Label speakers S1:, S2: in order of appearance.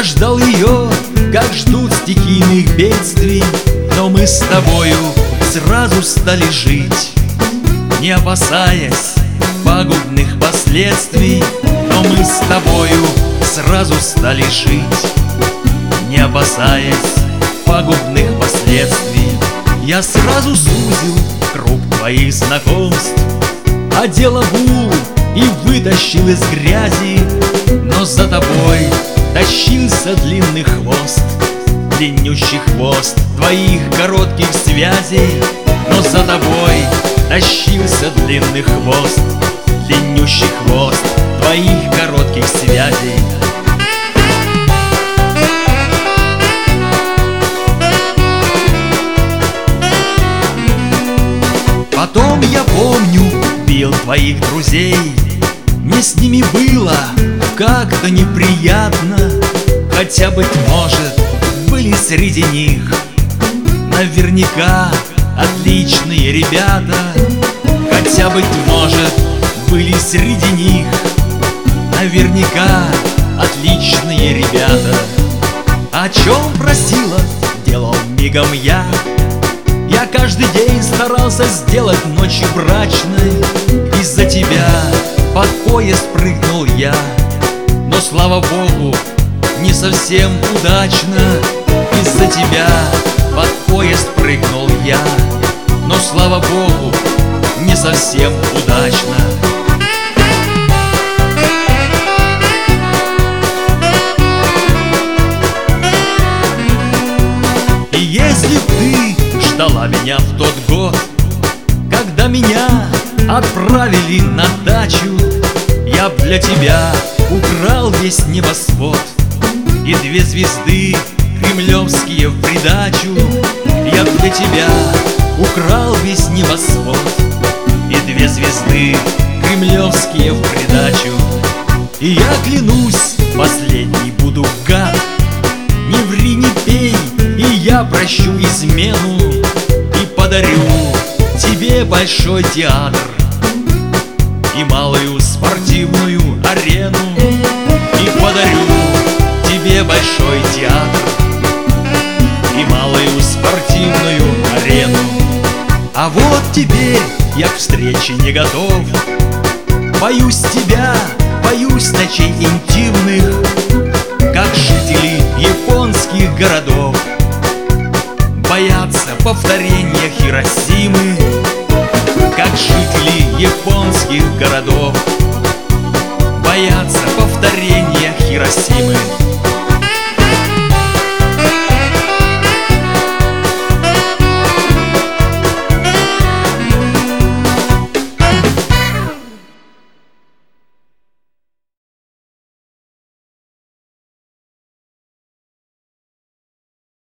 S1: ждал ее, как ждут стихийных бедствий, но мы с тобою сразу стали жить, не опасаясь пагубных последствий. Но мы с тобою сразу стали жить, не опасаясь пагубных последствий. Я сразу сузил круг твоих знакомств, одел обул и вытащил из грязи, но за тобой тащился длинный хвост, длиннющий хвост твоих коротких связей. Но за тобой тащился длинный хвост, длиннющий хвост твоих коротких связей. Потом, я помню, бил твоих друзей. Мне с ними было как-то неприятно, хотя, быть может, были среди них наверняка отличные ребята. Хотя, быть может, были среди них наверняка отличные ребята. О чем просила, делал мигом я. Я каждый день старался сделать ночью брачной. Из-за тебя под поезд прыгнул я, но, слава богу, не совсем удачно. Из-за тебя под поезд прыгнул я, но, слава богу, не совсем удачно. И если ты ждала меня в тот год, когда меня отправили на дачу, я б для тебя украл весь небосвод и 2 звезды кремлевские в придачу. Я б для тебя украл весь небосвод и 2 звезды кремлевские в придачу. И я клянусь, последний буду гад, не ври, не пей, и я прощу измену и подарю тебе большой театр и малую спортивную арену. И подарю тебе большой театр и малую спортивную арену. А вот теперь я к встрече не готов. Боюсь тебя, боюсь ночей интимных, как жители японских городов боятся повторения Хиросимы, как жители японских городов боятся повторения Хиросимы.